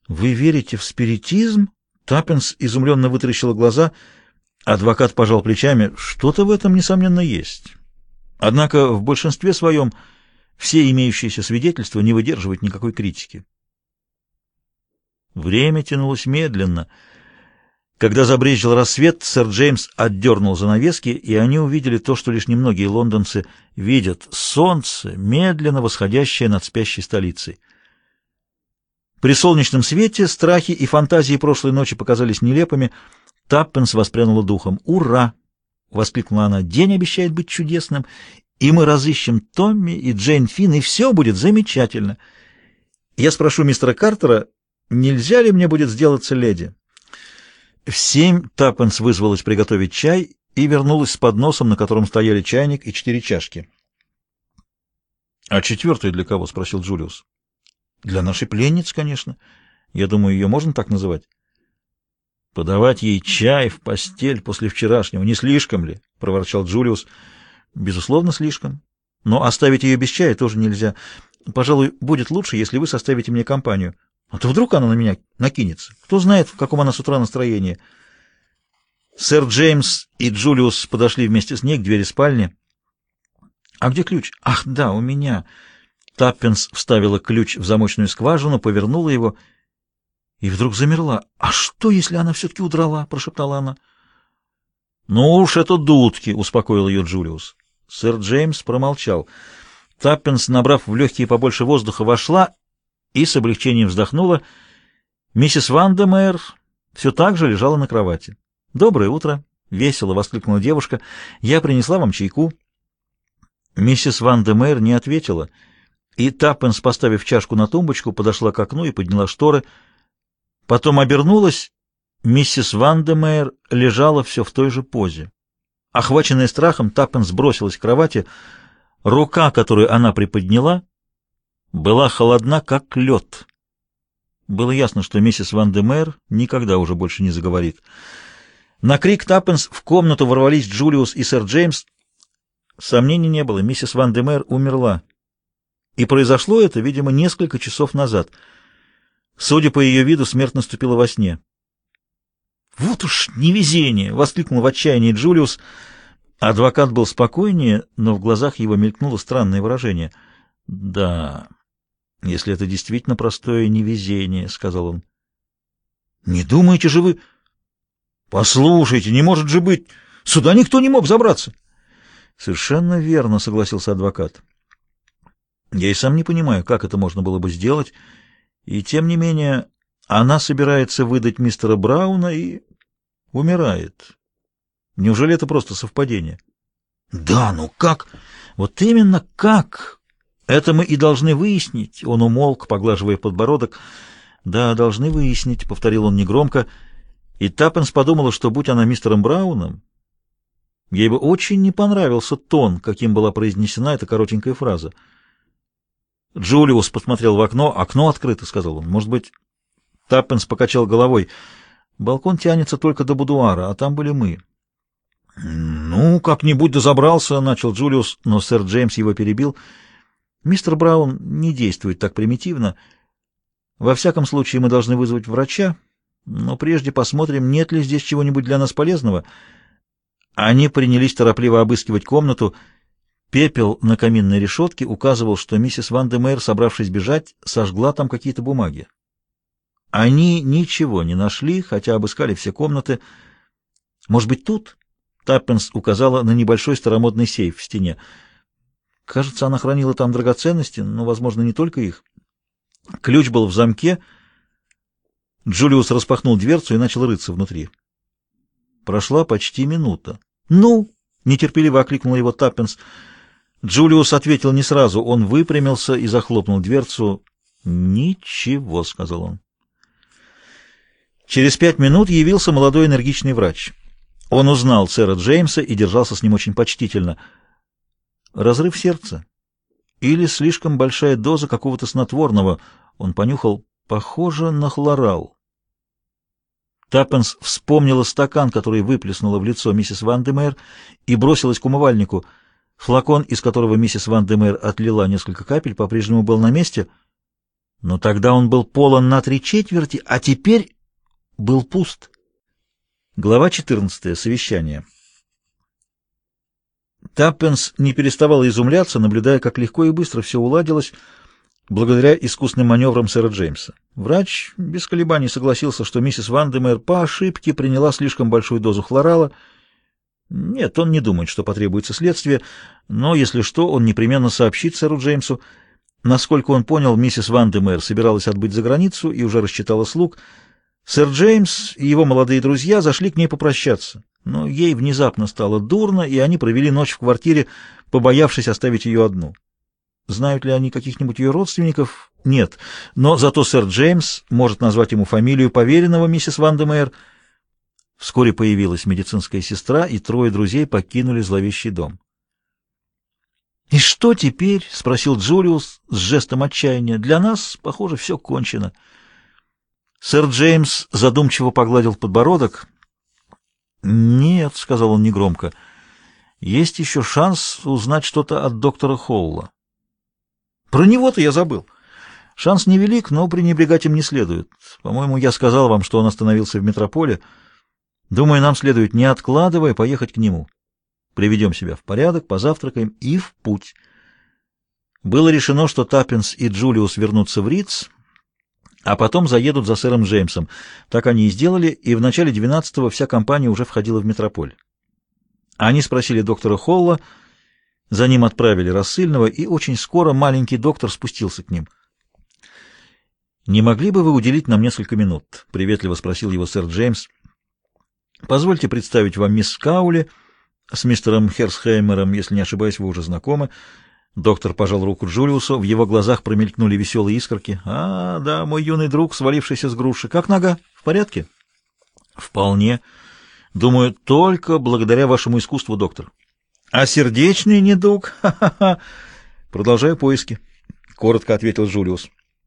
«Вы верите в спиритизм?» Таппинс изумленно вытаращила глаза. Адвокат пожал плечами. «Что-то в этом, несомненно, есть. Однако в большинстве своем все имеющиеся свидетельства не выдерживают никакой критики». Время тянулось медленно. Когда забрезжил рассвет, сэр Джеймс отдернул занавески, и они увидели то, что лишь немногие лондонцы видят — солнце, медленно восходящее над спящей столицей. При солнечном свете страхи и фантазии прошлой ночи показались нелепыми. Таппинс воспрянула духом. «Ура!» — воскликнула она. «День обещает быть чудесным, и мы разыщем Томми и Джейн Финн, и все будет замечательно. Я спрошу мистера Картера, нельзя ли мне будет сделаться леди?» В 7 Таппинс вызвалась приготовить чай и вернулась с подносом, на котором стояли чайник и 4 чашки. «А четвертую для кого?» — спросил Джулиус. «Для нашей пленницы, конечно. Я думаю, ее можно так называть». «Подавать ей чай в постель после вчерашнего, не слишком ли?» — проворчал Джулиус. «Безусловно, слишком. Но оставить ее без чая тоже нельзя. Пожалуй, будет лучше, если вы составите мне компанию. А то вдруг она на меня накинется. Кто знает, в каком она с утра настроении». Сэр Джеймс и Джулиус подошли вместе с ней к двери спальни. «А где ключ?» «Ах, да, у меня». Таппинс вставила ключ в замочную скважину, повернула его и вдруг замерла. «А что, если она все-таки удрала?» — прошептала она. «Ну уж это дудки», — успокоил ее Джулиус. Сэр Джеймс промолчал. Таппинс, набрав в легкие побольше воздуха, вошла и с облегчением вздохнула. Миссис Вандемейр все так же лежала на кровати. «Доброе утро!» — весело воскликнула девушка. «Я принесла вам чайку». Миссис Вандемейр не ответила, и Таппинс, поставив чашку на тумбочку, подошла к окну и подняла шторы. Потом обернулась. Миссис Вандемейр лежала все в той же позе. Охваченная страхом, Таппинс бросилась к кровати. Рука, которую она приподняла, была холодна, как лед. Было ясно, что миссис Вандемейр никогда уже больше не заговорит. На крик Таппинс в комнату ворвались Джулиус и сэр Джеймс. Сомнений не было, миссис Вандемейр умерла. И произошло это, видимо, несколько часов назад. Судя по ее виду, смерть наступила во сне. «Вот уж невезение!» — воскликнул в отчаянии Джулиус. Адвокат был спокойнее, но в глазах его мелькнуло странное выражение. «Да, если это действительно простое невезение», — сказал он. «Не думаете же вы...» «Послушайте, не может же быть! Сюда никто не мог забраться!» «Совершенно верно», — согласился адвокат. «Я и сам не понимаю, как это можно было бы сделать, и тем не менее она собирается выдать мистера Брауна и умирает. Неужели это просто совпадение?» «Да, ну как? Вот именно как? Это мы и должны выяснить». Он умолк, поглаживая подбородок. «Да, должны выяснить», — повторил он негромко, и Таппинс подумала, что, будь она мистером Брауном, ей бы очень не понравился тон, каким была произнесена эта коротенькая фраза. Джулиус посмотрел в окно. «Окно открыто», — сказал он. «Может быть...» Таппинс покачал головой. «Балкон тянется только до будуара, а там были мы». «Ну, как-нибудь дозабрался», — начал Джулиус, но сэр Джеймс его перебил. «Мистер Браун не действует так примитивно. Во всяком случае, мы должны вызвать врача, но прежде посмотрим, нет ли здесь чего-нибудь для нас полезного». Они принялись торопливо обыскивать комнату. Пепел на каминной решетке указывал, что миссис Вандемейр, собравшись бежать, сожгла там какие-то бумаги. Они ничего не нашли, хотя обыскали все комнаты. «Может быть, тут?» Таппинс указала на небольшой старомодный сейф в стене. Кажется, она хранила там драгоценности, но, возможно, не только их. Ключ был в замке. Джулиус распахнул дверцу и начал рыться внутри. Прошла почти минута. «Ну!» — нетерпеливо окликнул его Таппинс. Джулиус ответил не сразу. Он выпрямился и захлопнул дверцу. «Ничего», — сказал он. Через 5 минут явился молодой энергичный врач. Он узнал сэра Джеймса и держался с ним очень почтительно. Разрыв сердца или слишком большая доза какого-то снотворного. Он понюхал, похоже на хлорал. Таппинс вспомнила стакан, который выплеснула в лицо миссис Вандемейр, и бросилась к умывальнику. Флакон, из которого миссис Вандемейр отлила несколько капель, по-прежнему был на месте. Но тогда он был полон на 3/4, а теперь был пуст. Глава 14. Совещание. Таппенс не переставала изумляться, наблюдая, как легко и быстро все уладилось благодаря искусным маневрам сэра Джеймса. Врач без колебаний согласился, что миссис Вандемейр по ошибке приняла слишком большую дозу хлорала. Нет, он не думает, что потребуется следствие, но, если что, он непременно сообщит сэру Джеймсу. Насколько он понял, миссис Вандемейр собиралась отбыть за границу и уже рассчитала слуг. Сэр Джеймс и его молодые друзья зашли к ней попрощаться, но ей внезапно стало дурно, и они провели ночь в квартире, побоявшись оставить ее одну. Знают ли они каких-нибудь ее родственников? Нет, но зато сэр Джеймс может назвать ему фамилию поверенного миссис Вандемейр. Вскоре появилась медицинская сестра, и трое друзей покинули зловещий дом. «И что теперь?» — спросил Джулиус с жестом отчаяния. «Для нас, похоже, все кончено». Сэр Джеймс задумчиво погладил подбородок. «Нет», — сказал он негромко, — «есть еще шанс узнать что-то от доктора Холла». «Про него-то я забыл. Шанс невелик, но пренебрегать им не следует. По-моему, я сказал вам, что он остановился в метрополе. Думаю, нам следует, не откладывая, поехать к нему. Приведем себя в порядок, позавтракаем и в путь». Было решено, что Таппенс и Джулиус вернутся в Ридс, а потом заедут за сэром Джеймсом. Так они и сделали, и в начале 12-го вся компания уже входила в метрополь. Они спросили доктора Холла, за ним отправили рассыльного, и очень скоро маленький доктор спустился к ним. «Не могли бы вы уделить нам несколько минут?» — приветливо спросил его сэр Джеймс. «Позвольте представить вам мисс Каули, с мистером Херсхеймером, если не ошибаюсь, вы уже знакомы». Доктор пожал руку Джулиусу, в его глазах промелькнули веселые искорки. «А, да, мой юный друг, свалившийся с груши. Как нога? В порядке?» «Вполне. Думаю, только благодаря вашему искусству, доктор». «А сердечный недуг? Ха-ха-ха!» «Продолжаю поиски», — коротко ответил Джулиус.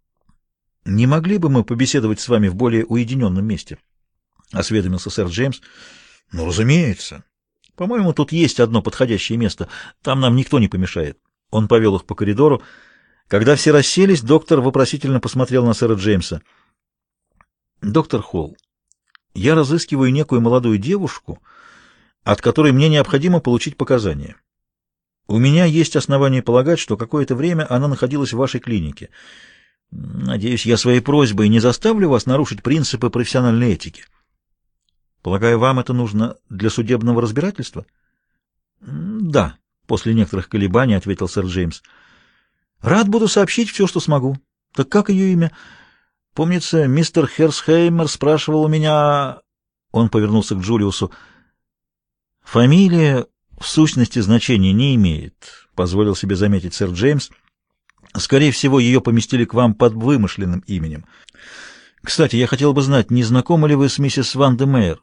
«Не могли бы мы побеседовать с вами в более уединенном месте?» — осведомился сэр Джеймс. «Ну, разумеется. По-моему, тут есть одно подходящее место. Там нам никто не помешает». Он повел их по коридору. Когда все расселись, доктор вопросительно посмотрел на сэра Джеймса. «Доктор Холл, я разыскиваю некую молодую девушку, от которой мне необходимо получить показания. У меня есть основания полагать, что какое-то время она находилась в вашей клинике. Надеюсь, я своей просьбой не заставлю вас нарушить принципы профессиональной этики. Полагаю, вам это нужно для судебного разбирательства?» «Да». После некоторых колебаний ответил сэр Джеймс. «Рад буду сообщить все, что смогу. Так как ее имя? Помнится, мистер Херсхеймер спрашивал у меня...» Он повернулся к Джулиусу. «Фамилия в сущности значения не имеет», — позволил себе заметить сэр Джеймс. «Скорее всего, ее поместили к вам под вымышленным именем. Кстати, я хотел бы знать, не знакомы ли вы с миссис Вандемейр?»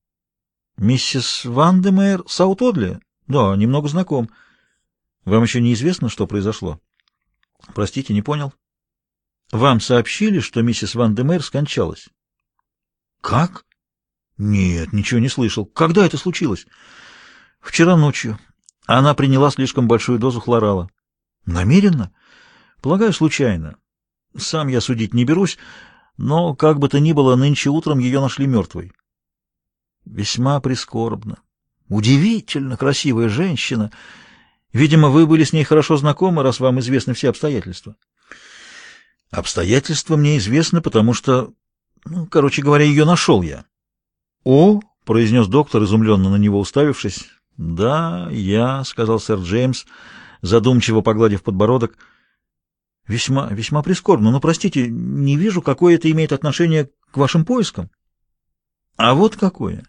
«Миссис Вандемейр Саут-Одли?» «Да, немного знаком. Вам еще неизвестно, что произошло?» «Простите, не понял». «Вам сообщили, что миссис Вандемейр скончалась?» «Как?» «Нет, ничего не слышал. Когда это случилось?» «Вчера ночью. Она приняла слишком большую дозу хлорала». «Намеренно?» «Полагаю, случайно. Сам я судить не берусь, но, как бы то ни было, нынче утром ее нашли мертвой». «Весьма прискорбно. Удивительно красивая женщина. Видимо, вы были с ней хорошо знакомы, раз вам известны все обстоятельства». «Обстоятельства мне известны, потому что, короче говоря, ее нашел я». «О!» — произнес доктор, изумленно на него уставившись. «Да, я», — сказал сэр Джеймс, задумчиво погладив подбородок. «Весьма, весьма прискорбно, но, простите, не вижу, какое это имеет отношение к вашим поискам». «А вот какое.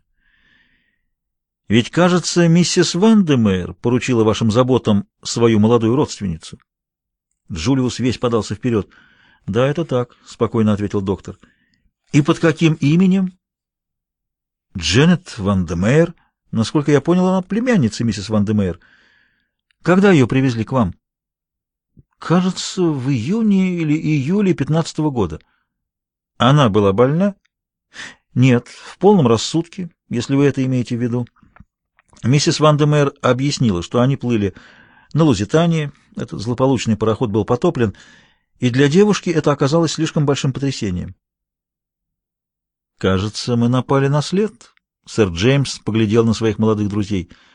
Ведь, кажется, миссис Вандемейр поручила вашим заботам свою молодую родственницу». Джулиус весь подался вперед. «Да, это так», — спокойно ответил доктор. «И под каким именем?» «Дженнет Вандемейр. Насколько я понял, она племянница миссис Вандемейр. Когда ее привезли к вам?» «Кажется, в июне или июле 15-го года». «Она была больна?» «Нет, в полном рассудке, если вы это имеете в виду». Миссис Вандемейр объяснила, что они плыли на Лузитании, этот злополучный пароход был потоплен, и для девушки это оказалось слишком большим потрясением. «Кажется, мы напали на след». Сэр Джеймс поглядел на своих молодых друзей.